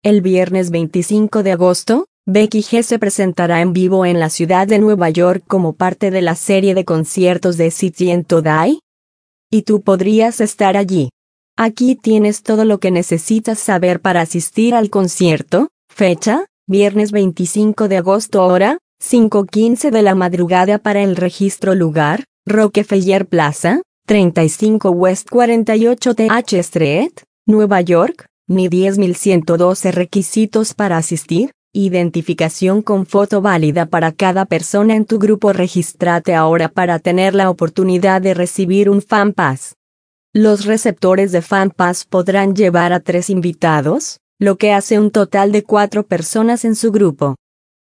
El viernes 25 de agosto, Becky G se presentará en vivo en la ciudad de Nueva York como parte de la serie de conciertos de City and Die. Y tú podrías estar allí. Aquí tienes todo lo que necesitas saber para asistir al concierto. Fecha: viernes 25 de agosto, hora 5:15 de la madrugada. Para el registro, lugar: Rockefeller Plaza, 35 West 48 TH Street, Nueva York, NY 10112. Requisitos para asistir: identificación con foto válida para cada persona en tu grupo. Regístrate ahora para tener la oportunidad de recibir un Fan Pass. Los receptores de Fan Pass podrán llevar a 3 invitados, lo que hace un total de 4 personas en su grupo.